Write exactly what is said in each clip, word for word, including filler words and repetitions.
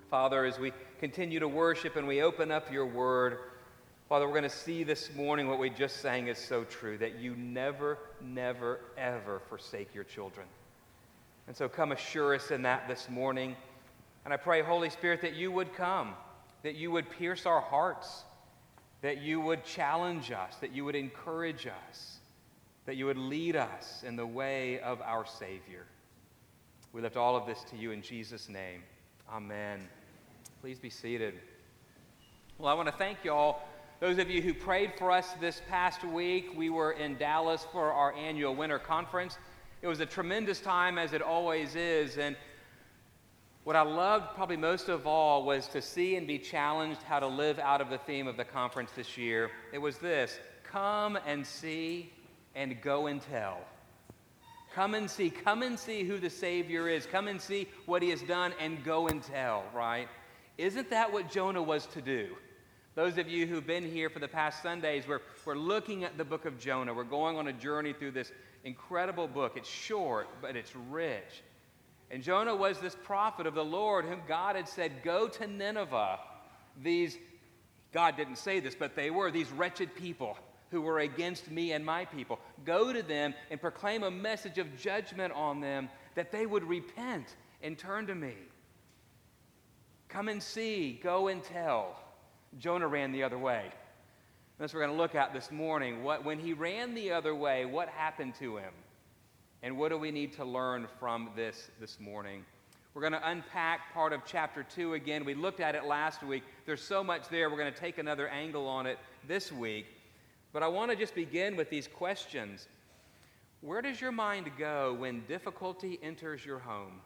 Father, as we continue to worship and we open up your word, Father, we're going to see this morning what we just sang is so true, that you never, never, ever forsake your children. And so come assure us in that this morning. And I pray, Holy Spirit, that you would come, that you would pierce our hearts, that you would challenge us, that you would encourage us, that you would lead us in the way of our Savior. We lift all of this to you in Jesus' name. Amen. Please be seated. Well, I want to thank you all. Those of you who prayed for us this past week, we were in Dallas for our annual winter conference. It was a tremendous time, as it always is, and what I loved probably most of all was to see and be challenged how to live out of the theme of the conference this year. It was this: come and see and go and tell. Come and see. Come and see who the Savior is. Come and see what he has done and go and tell, right? Isn't that what Jonah was to do? Those of you who've been here for the past Sundays, we're, we're looking at the book of Jonah. We're going on a journey through this incredible book. It's short, but it's rich. And Jonah was this prophet of the Lord whom God had said, go to Nineveh. These, God didn't say this, but they were these wretched people who were against me and my people. Go to them and proclaim a message of judgment on them, that they would repent and turn to me. Come and see, go and tell. Jonah ran the other way. That's what we're going to look at this morning. What, when he ran the other way, what happened to him? And what do we need to learn from this this morning? We're going to unpack part of chapter two again. We looked at it last week. There's so much there. We're going to take another angle on it this week. But I want to just begin with these questions. Where does your mind go when difficulty enters your home?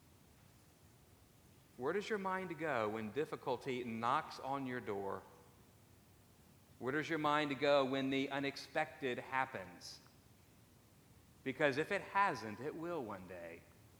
Where does your mind go when difficulty knocks on your door? Where does your mind go when the unexpected happens? Because if it hasn't, it will one day.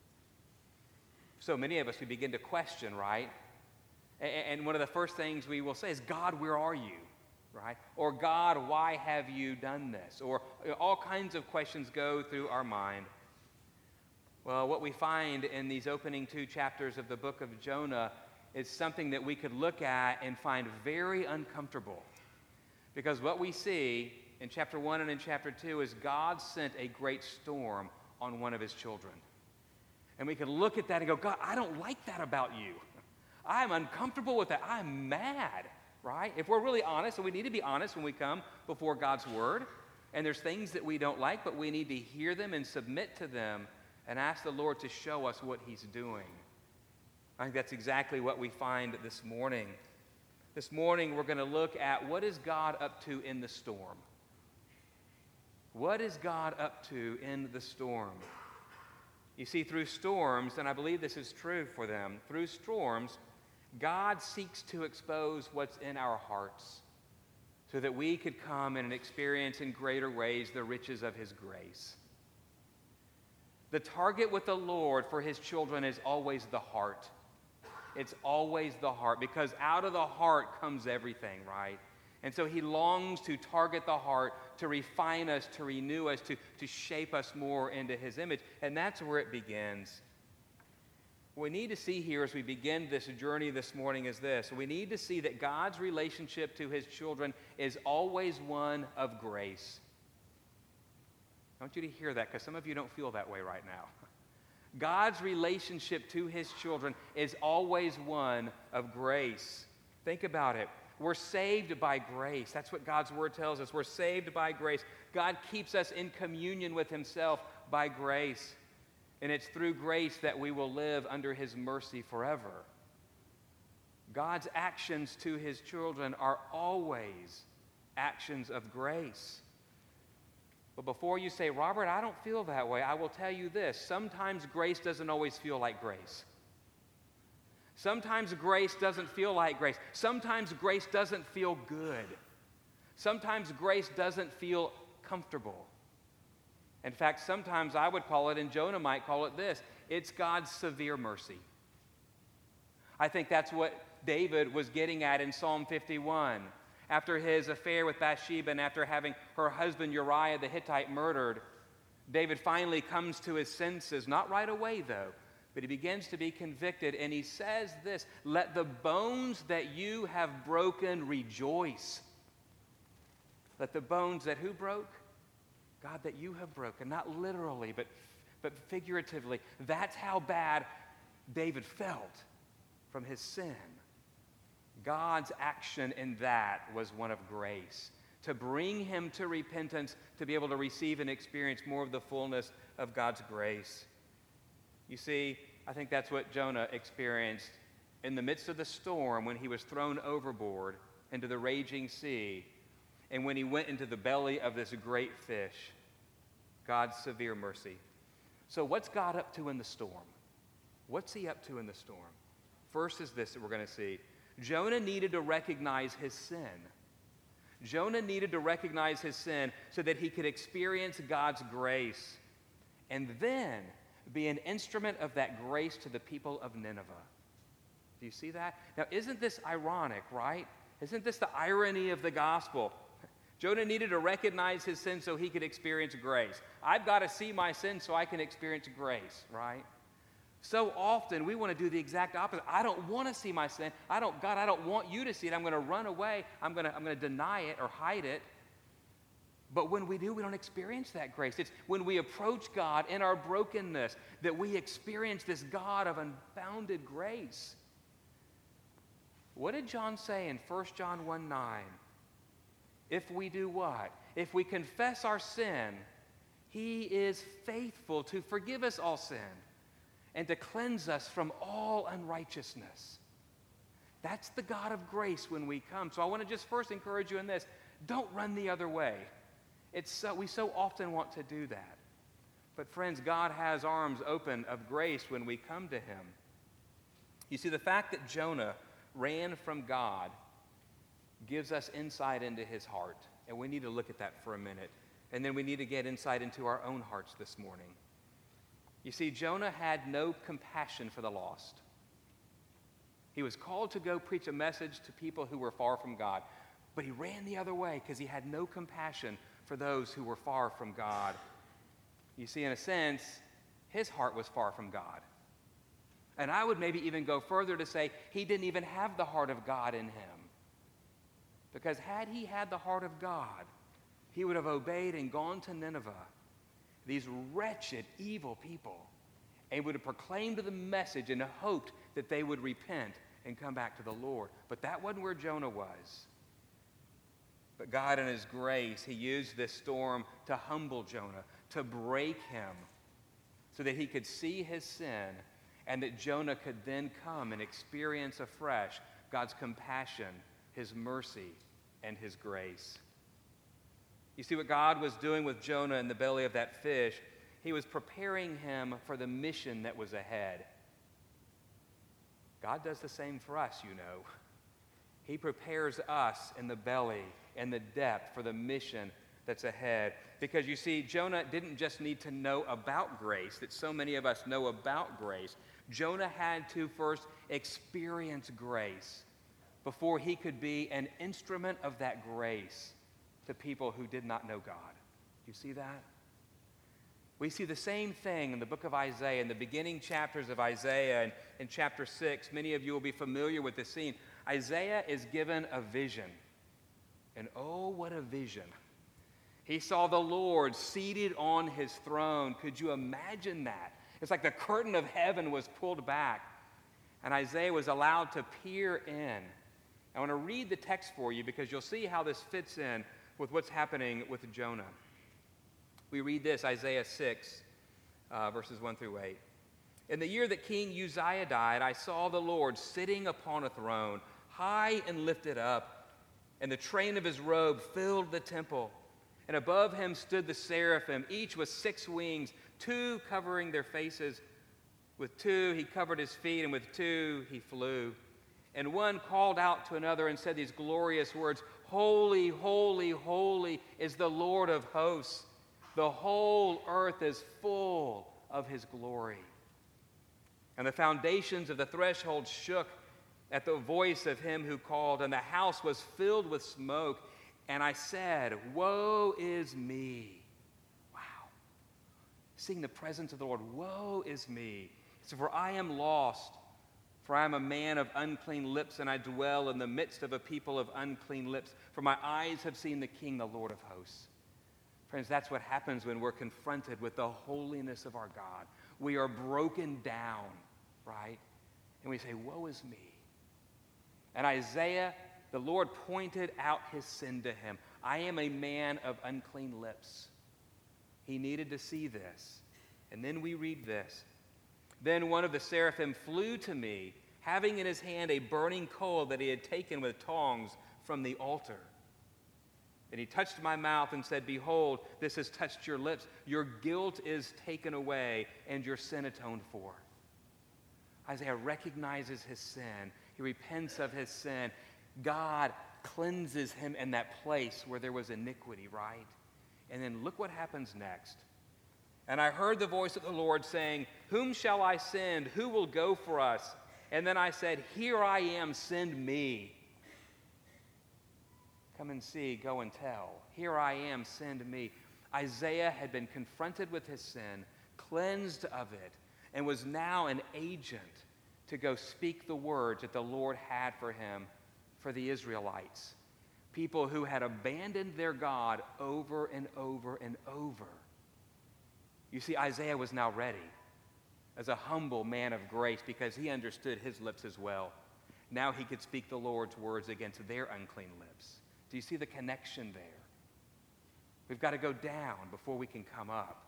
So many of us, we begin to question, right? And one of the first things we will say is, God, where are you? Right? Or, God, why have you done this? Or all kinds of questions go through our mind. Well, what we find in these opening two chapters of the book of Jonah is something that we could look at and find very uncomfortable. Because what we see in chapter one and in chapter two is God sent a great storm on one of his children. And we could look at that and go, God, I don't like that about you. I'm uncomfortable with that. I'm mad, right? If we're really honest, and we need to be honest when we come before God's word, and there's things that we don't like, but we need to hear them and submit to them and ask the Lord to show us what he's doing. I think that's exactly what we find this morning. This morning, we're going to look at what is God up to in the storm. What is God up to in the storm? You see, through storms, and I believe this is true for them, through storms, God seeks to expose what's in our hearts so that we could come and experience in greater ways the riches of his grace. The target with the Lord for his children is always the heart. It's always the heart, because out of the heart comes everything, right? And so he longs to target the heart, to refine us, to renew us, to, to shape us more into his image. And that's where it begins. What we need to see here as we begin this journey this morning is this. We need to see that God's relationship to his children is always one of grace. I want you to hear that, because some of you don't feel that way right now. God's relationship to his children is always one of grace. Think about it. We're saved by grace. That's what God's word tells us. We're saved by grace. God keeps us in communion with himself by grace. And it's through grace that we will live under his mercy forever. God's actions to his children are always actions of grace. But before you say, Robert, I don't feel that way, I will tell you this. Sometimes grace doesn't always feel like grace. Sometimes grace doesn't feel like grace. Sometimes grace doesn't feel good. Sometimes grace doesn't feel comfortable. In fact, sometimes I would call it, and Jonah might call it this, it's God's severe mercy. I think that's what David was getting at in Psalm fifty-one. After his affair with Bathsheba and after having her husband Uriah the Hittite murdered, David finally comes to his senses, not right away though, But he begins to be convicted, and he says this, let the bones that you have broken rejoice. Let the bones that who broke? God, that you have broken. Not literally, but, but figuratively. That's how bad David felt from his sin. God's action in that was one of grace, to bring him to repentance, to be able to receive and experience more of the fullness of God's grace. You see, I think that's what Jonah experienced in the midst of the storm when he was thrown overboard into the raging sea, and when he went into the belly of this great fish, God's severe mercy. So what's God up to in the storm? What's he up to in the storm? First is this that we're going to see. Jonah needed to recognize his sin. Jonah needed to recognize his sin so that he could experience God's grace and then be an instrument of that grace to the people of Nineveh. Do you see that? Now, isn't this ironic, right? Isn't this the irony of the gospel? Jonah needed to recognize his sin so he could experience grace. I've got to see my sin so I can experience grace, right? So often we want to do the exact opposite. I don't want to see my sin. I don't, God, I don't want you to see it. I'm going to run away. I'm going to, I'm going to deny it or hide it. But when we do, we don't experience that grace. It's when we approach God in our brokenness that we experience this God of unbounded grace. What did John say in First John one nine? If we do what? If we confess our sin, he is faithful to forgive us all sin and to cleanse us from all unrighteousness. That's the God of grace when we come. So I want to just first encourage you in this. Don't run the other way. It's so, we so often want to do that. But friends, God has arms open of grace when we come to him. You see, the fact that Jonah ran from God gives us insight into his heart. And we need to look at that for a minute. And then we need to get insight into our own hearts this morning. You see, Jonah had no compassion for the lost. He was called to go preach a message to people who were far from God. But he ran the other way because he had no compassion for those who were far from God. You see, in a sense, his heart was far from God. And I would maybe even go further to say he didn't even have the heart of God in him. Because had he had the heart of God, he would have obeyed and gone to Nineveh, these wretched, evil people, and would have proclaimed the message and hoped that they would repent and come back to the Lord. But that wasn't where Jonah was. But God, in his grace, he used this storm to humble Jonah, to break him, so that he could see his sin, and that Jonah could then come and experience afresh God's compassion, his mercy, and his grace. You see what God was doing with Jonah in the belly of that fish? He was preparing him for the mission that was ahead. God does the same for us, you know. He prepares us in the belly and the depth for the mission that's ahead. Because you see, Jonah didn't just need to know about grace, that so many of us know about grace. Jonah had to first experience grace before he could be an instrument of that grace to people who did not know God. You see that? We see the same thing in the book of Isaiah, in the beginning chapters of Isaiah, and in chapter six. Many of you will be familiar with this scene. Isaiah is given a vision. And oh, what a vision. He saw the Lord seated on his throne. Could you imagine that? It's like the curtain of heaven was pulled back, and Isaiah was allowed to peer in. I want to read the text for you because you'll see how this fits in with what's happening with Jonah. We read this, Isaiah six, uh, verses one through eight. In the year that King Uzziah died, I saw the Lord sitting upon a throne, high and lifted up, and the train of his robe filled the temple. And above him stood the seraphim, each with six wings, two covering their faces. With two he covered his feet, and with two he flew. And one called out to another and said these glorious words, Holy, holy, holy is the Lord of hosts. The whole earth is full of his glory. And the foundations of the threshold shook at the voice of him who called, and the house was filled with smoke. And I said, Woe is me. Wow. Seeing the presence of the Lord, woe is me. He said, for I am lost, for I am a man of unclean lips, and I dwell in the midst of a people of unclean lips. For my eyes have seen the King, the Lord of hosts. Friends, that's what happens when we're confronted with the holiness of our God. We are broken down, right? And we say, woe is me. And Isaiah, the Lord pointed out his sin to him. I am a man of unclean lips. He needed to see this. And then we read this. Then one of the seraphim flew to me, having in his hand a burning coal that he had taken with tongs from the altar. And he touched my mouth and said, behold, this has touched your lips. Your guilt is taken away and your sin atoned for. Isaiah recognizes his sin. He repents of his sin. God cleanses him in that place where there was iniquity, right? And then look what happens next. And I heard the voice of the Lord saying, whom shall I send? Who will go for us? And then I said, here I am, send me. Come and see, go and tell. Here I am, send me. Isaiah had been confronted with his sin, cleansed of it, and was now an agent to go speak the words that the Lord had for him for the Israelites. People who had abandoned their God over and over and over. You see, Isaiah was now ready as a humble man of grace because he understood his lips as well. Now he could speak the Lord's words against their unclean lips. Do you see the connection there? We've got to go down before we can come up.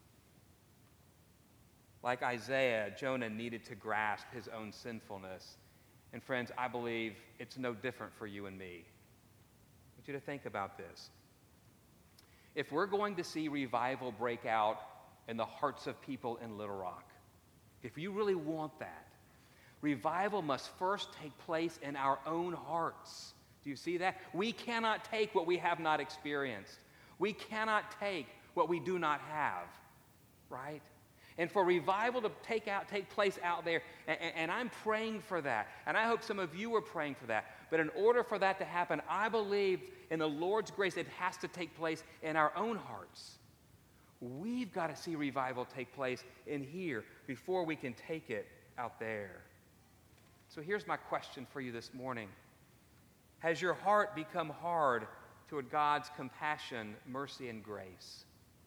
Like Isaiah, Jonah needed to grasp his own sinfulness. And friends, I believe it's no different for you and me. I want you to think about this. If we're going to see revival break out in the hearts of people in Little Rock, if you really want that, revival must first take place in our own hearts. Do you see that? We cannot take what we have not experienced. We cannot take what we do not have, right? And for revival to take out, take place out there, and, and I'm praying for that, and I hope some of you are praying for that. But in order for that to happen, I believe in the Lord's grace, it has to take place in our own hearts. We've got to see revival take place in here before we can take it out there. So here's my question for you this morning. Has your heart become hard toward God's compassion, mercy, and grace?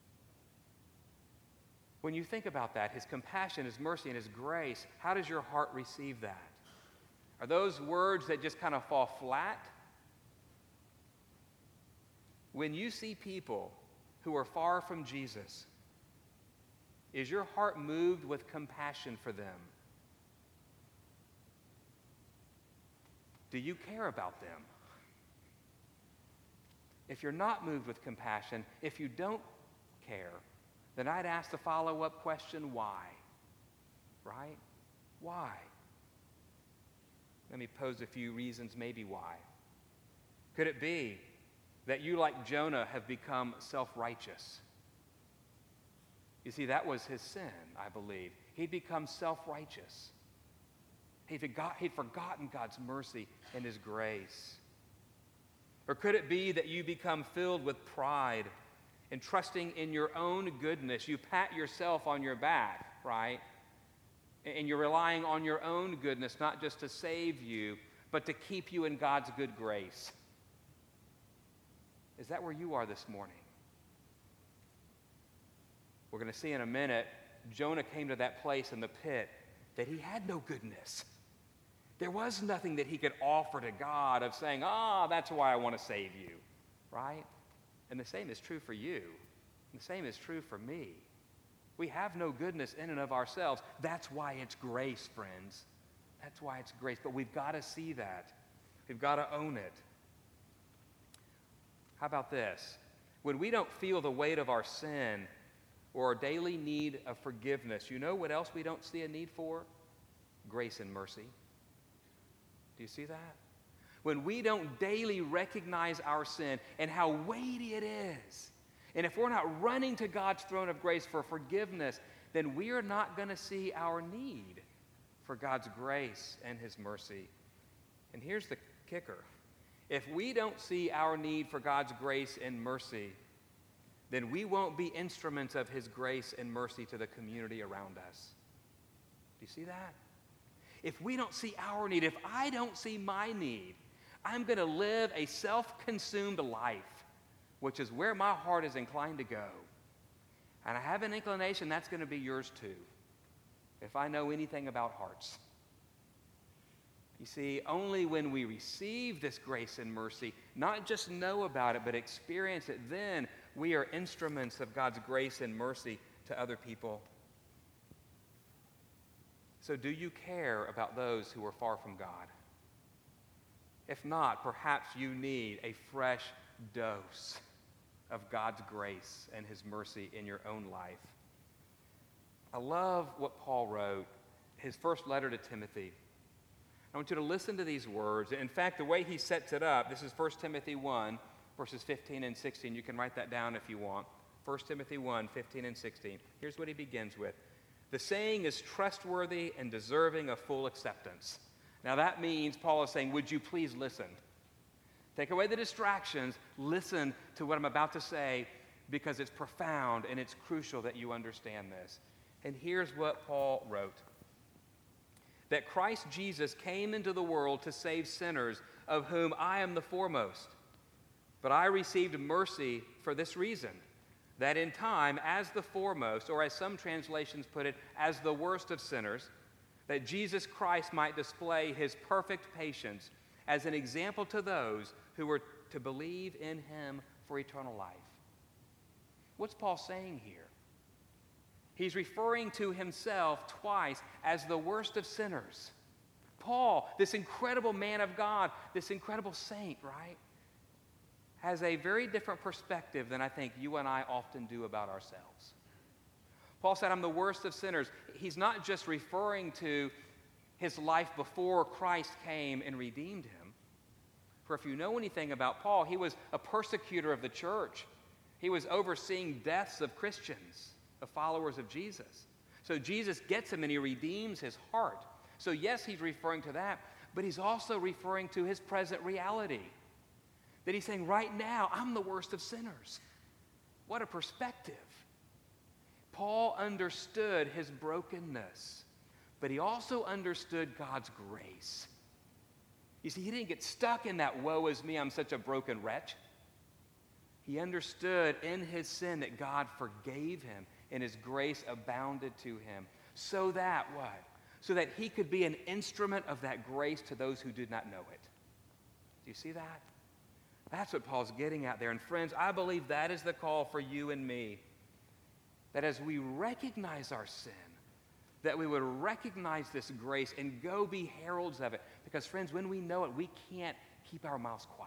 When you think about that, his compassion, his mercy, and his grace, how does your heart receive that? Are those words that just kind of fall flat? When you see people who are far from Jesus, is your heart moved with compassion for them? Do you care about them? If you're not moved with compassion, if you don't care, then I'd ask the follow-up question, why? Right? Why? Let me pose a few reasons maybe why. Could it be that you, like Jonah, have become self-righteous? You see, that was his sin, I believe. He'd become self-righteous. He'd, forgot, he'd forgotten God's mercy and his grace. Or could it be that you become filled with pride and trusting in your own goodness? You pat yourself on your back, right? And you're relying on your own goodness, not just to save you, but to keep you in God's good grace. Is that where you are this morning? We're going to see in a minute, Jonah came to that place in the pit that he had no goodness. There was nothing that he could offer to God of saying, ah, oh, that's why I want to save you, right? And the same is true for you. And the same is true for me. We have no goodness in and of ourselves. That's why it's grace, friends. That's why it's grace. But we've got to see that. We've got to own it. How about this? When we don't feel the weight of our sin or our daily need of forgiveness, you know what else we don't see a need for? Grace and mercy. Do you see that? When we don't daily recognize our sin and how weighty it is, and if we're not running to God's throne of grace for forgiveness, then we are not going to see our need for God's grace and his mercy. And here's the kicker. If we don't see our need for God's grace and mercy, then we won't be instruments of his grace and mercy to the community around us. you see that? If we don't see our need, if I don't see my need, I'm going to live a self-consumed life, which is where my heart is inclined to go. And I have an inclination that's going to be yours too, if I know anything about hearts. You see, only when we receive this grace and mercy, not just know about it, but experience it, then we are instruments of God's grace and mercy to other people. So do you care about those who are far from God? If not, perhaps you need a fresh dose of God's grace and his mercy in your own life. I love what Paul wrote, his first letter to Timothy. I want you to listen to these words. In fact, the way he sets it up, this is First Timothy one, verses fifteen and sixteen. You can write that down if you want. First Timothy one, fifteen and sixteen. Here's what he begins with. The saying is trustworthy and deserving of full acceptance. Now that means Paul is saying, would you please listen? Take away the distractions. Listen to what I'm about to say because it's profound and it's crucial that you understand this. And here's what Paul wrote. That Christ Jesus came into the world to save sinners, of whom I am the foremost. But I received mercy for this reason, that in time, as the foremost, or as some translations put it, as the worst of sinners, that Jesus Christ might display his perfect patience as an example to those who were to believe in him for eternal life. What's Paul saying here? He's referring to himself twice as the worst of sinners. Paul, this incredible man of God, this incredible saint, right, has a very different perspective than I think you and I often do about ourselves. Paul said, I'm the worst of sinners. He's not just referring to his life before Christ came and redeemed him. For if you know anything about Paul, he was a persecutor of the church. He was overseeing deaths of Christians, of followers of Jesus. So Jesus gets him and he redeems his heart. So yes, he's referring to that, but he's also referring to his present reality. That he's saying, right now, I'm the worst of sinners. What a perspective. Paul understood his brokenness, but he also understood God's grace. You see, he didn't get stuck in that woe is me, I'm such a broken wretch. He understood in his sin that God forgave him and his grace abounded to him. So that what? So that he could be an instrument of that grace to those who did not know it. Do you see that? That's what Paul's getting at there. And friends, I believe that is the call for you and me. That as we recognize our sin, that we would recognize this grace and go be heralds of it. Because friends, when we know it, we can't keep our mouths quiet.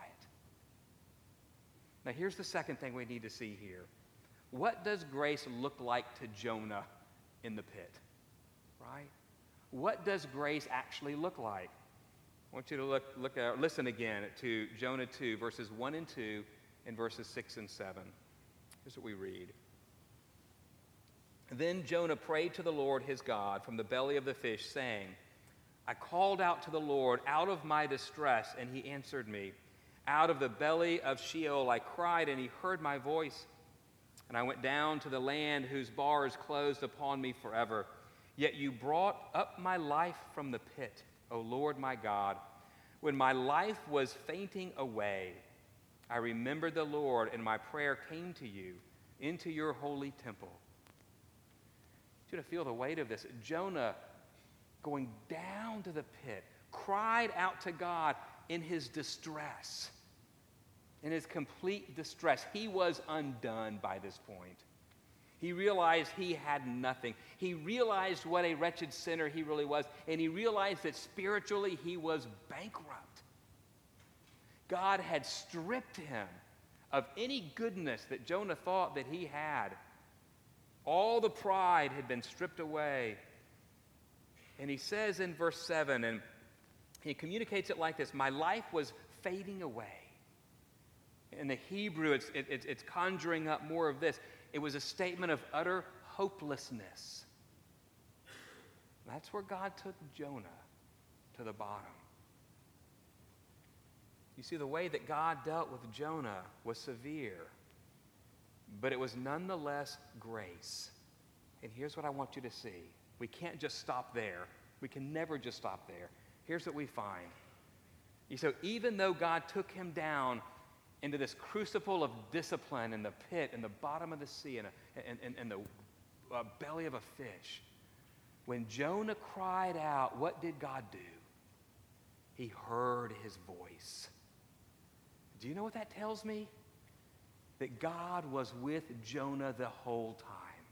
Now here's the second thing we need to see here. What does grace look like to Jonah in the pit? Right? What does grace actually look like? I want you to look, look at, listen again to Jonah two, verses one and two, and verses six and seven. Here's what we read. Then Jonah prayed to the Lord his God from the belly of the fish, saying, I called out to the Lord out of my distress, and he answered me. Out of the belly of Sheol I cried, and he heard my voice. And I went down to the land whose bars closed upon me forever. Yet you brought up my life from the pit, O Lord my God. When my life was fainting away, I remembered the Lord, and my prayer came to you into your holy temple. I want you to feel the weight of this. Jonah, going down to the pit, cried out to God in his distress, in his complete distress. He was undone by this point. He realized he had nothing. He realized what a wretched sinner he really was, and he realized that spiritually he was bankrupt. God had stripped him of any goodness that Jonah thought that he had. All the pride had been stripped away. And he says in verse seven, and he communicates it like this, my life was fading away. In the Hebrew, it's, it, it's, it's conjuring up more of this. It was a statement of utter hopelessness. That's where God took Jonah, to the bottom. You see, the way that God dealt with Jonah was severe, but it was nonetheless grace. And here's what I want you to see. We can't just stop there. We can never just stop there. Here's what we find. So even though God took him down into this crucible of discipline in the pit, in the bottom of the sea, in, a, in, in, in the uh, belly of a fish, when Jonah cried out, what did God do? He heard his voice. Do you know what that tells me? That God was with Jonah the whole time.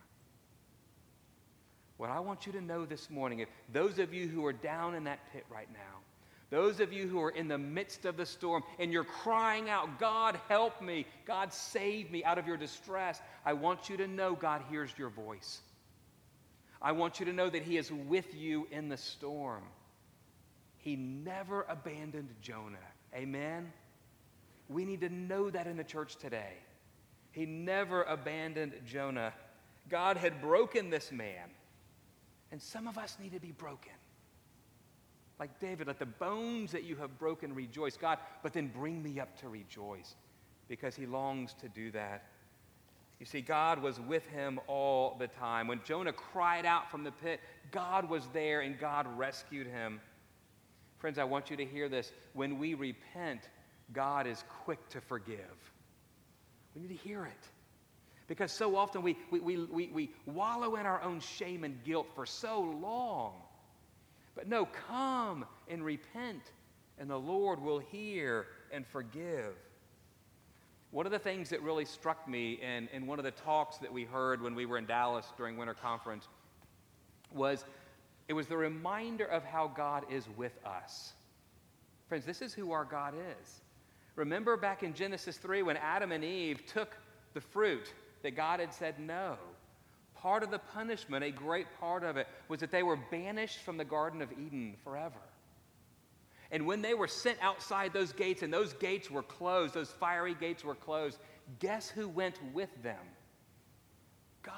What I want you to know this morning, if those of you who are down in that pit right now, those of you who are in the midst of the storm and you're crying out, God, help me, God, save me out of your distress, I want you to know God hears your voice. I want you to know that he is with you in the storm. He never abandoned Jonah. Amen? We need to know that in the church today. He never abandoned Jonah. God had broken this man. And some of us need to be broken. Like David, let the bones that you have broken rejoice. God, but then bring me up to rejoice, because he longs to do that. You see, God was with him all the time. When Jonah cried out from the pit, God was there and God rescued him. Friends, I want you to hear this. When we repent, God is quick to forgive. We need to hear it. Because so often we, we, we, we, we wallow in our own shame and guilt for so long. But no, come and repent, and the Lord will hear and forgive. One of the things that really struck me in, in one of the talks that we heard when we were in Dallas during Winter Conference was it was the reminder of how God is with us. Friends, this is who our God is. Remember back in Genesis three when Adam and Eve took the fruit that God had said no. Part of the punishment, a great part of it, was that they were banished from the Garden of Eden forever. And when they were sent outside those gates, and those gates were closed, those fiery gates were closed, guess who went with them? God.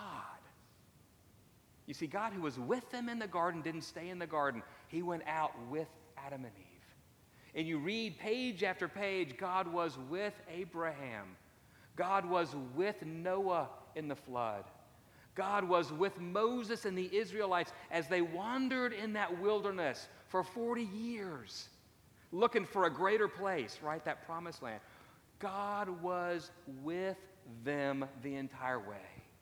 You see, God, who was with them in the garden, didn't stay in the garden. He went out with Adam and Eve. And you read page after page, God was with Abraham. God was with Noah in the flood. God was with Moses and the Israelites as they wandered in that wilderness for forty years, looking for a greater place, right? That promised land. God was with them the entire way.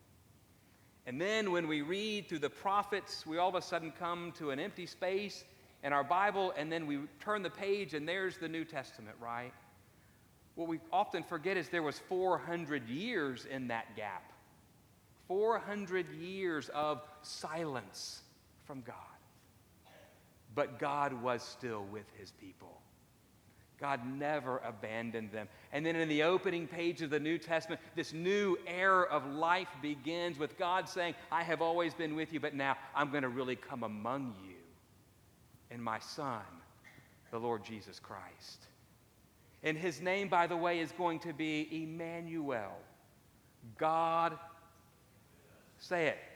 And then when we read through the prophets, we all of a sudden come to an empty space in our Bible, and then we turn the page, and there's the New Testament, right? What we often forget is there was four hundred years in that gap. four hundred years of silence from God. But God was still with his people. God never abandoned them. And then in the opening page of the New Testament, this new era of life begins with God saying, I have always been with you, but now I'm going to really come among you in my Son, the Lord Jesus Christ. And his name, by the way, is going to be Emmanuel. God, say it,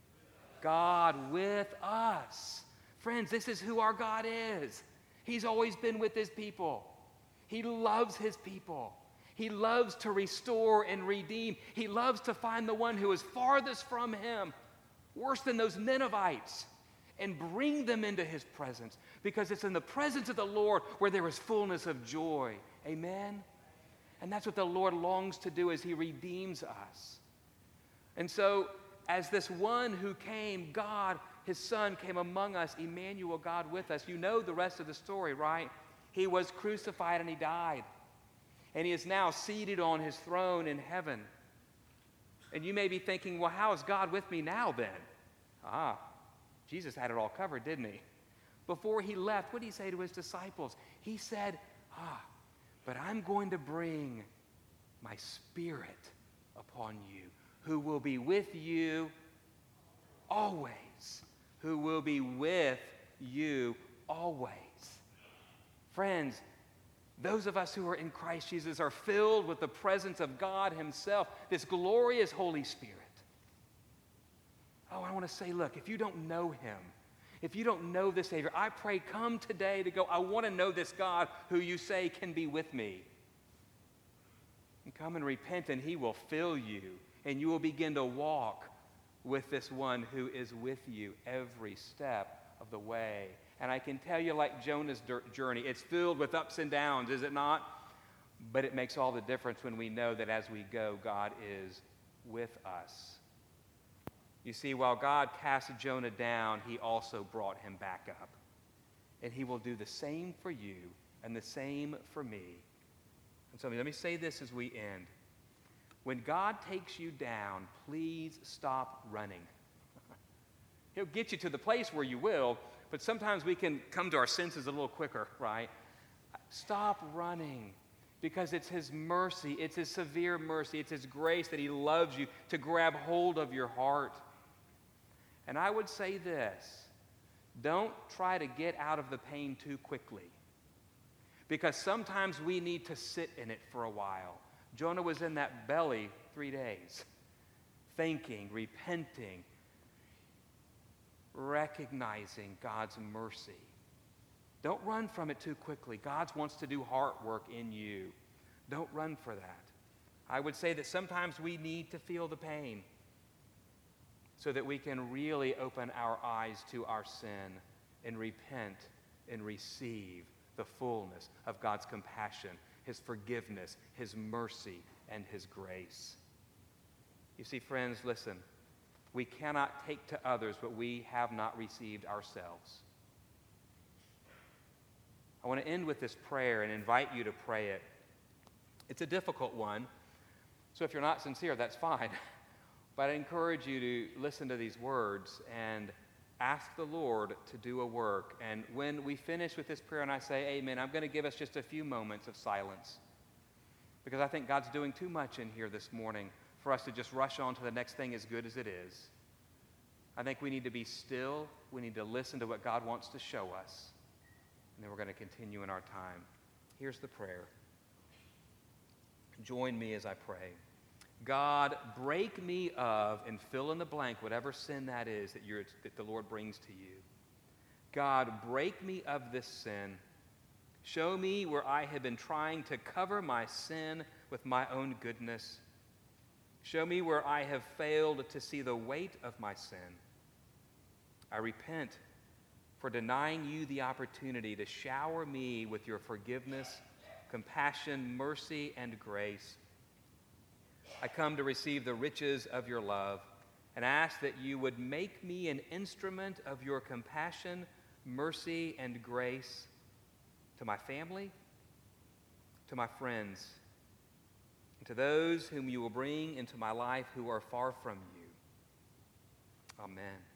God with us. Friends, this is who our God is. He's always been with his people. He loves his people. He loves to restore and redeem. He loves to find the one who is farthest from him, worse than those Ninevites, and bring them into his presence, because it's in the presence of the Lord where there is fullness of joy. Amen? And that's what the Lord longs to do as he redeems us. And so, as this one who came, God, his Son, came among us, Emmanuel, God with us. You know the rest of the story, right? He was crucified and he died. And he is now seated on his throne in heaven. And you may be thinking, well, how is God with me now then? Ah, Jesus had it all covered, didn't he? Before he left, what did he say to his disciples? He said, ah, but I'm going to bring my Spirit upon you, who will be with you always, who will be with you always. Friends, those of us who are in Christ Jesus are filled with the presence of God himself, this glorious Holy Spirit. Oh, I want to say, look, if you don't know him, if you don't know this Savior, I pray come today to go, I want to know this God who you say can be with me. And come and repent and he will fill you, and you will begin to walk with this one who is with you every step of the way. And I can tell you, like Jonah's journey, it's filled with ups and downs, is it not? But it makes all the difference when we know that as we go, God is with us. You see, while God cast Jonah down, he also brought him back up. And he will do the same for you and the same for me. And so let me say this as we end. When God takes you down, please stop running. He'll get you to the place where you will, but sometimes we can come to our senses a little quicker, right? Stop running, because it's his mercy, it's his severe mercy, it's his grace that he loves you to grab hold of your heart. And I would say this, don't try to get out of the pain too quickly, because sometimes we need to sit in it for a while. Jonah was in that belly three days, thinking, repenting, recognizing God's mercy. Don't run from it too quickly. God wants to do heart work in you. Don't run for that. I would say that sometimes we need to feel the pain so that we can really open our eyes to our sin and repent and receive the fullness of God's compassion, his forgiveness, his mercy, and his grace. You see, friends, listen. We cannot take to others what we have not received ourselves. I want to end with this prayer and invite you to pray it. It's a difficult one, so if you're not sincere, that's fine. But I encourage you to listen to these words and ask the Lord to do a work. And when we finish with this prayer and I say amen, I'm going to give us just a few moments of silence, because I think God's doing too much in here this morning for us to just rush on to the next thing as good as it is. I think we need to be still. We need to listen to what God wants to show us. And then we're going to continue in our time. Here's the prayer. Join me as I pray. God, break me of, and fill in the blank, whatever sin that is that, you're, that the Lord brings to you. God, break me of this sin. Show me where I have been trying to cover my sin with my own goodness. Show me where I have failed to see the weight of my sin. I repent for denying you the opportunity to shower me with your forgiveness, compassion, mercy, and grace. I come to receive the riches of your love and ask that you would make me an instrument of your compassion, mercy, and grace to my family, to my friends, and to those whom you will bring into my life who are far from you. Amen.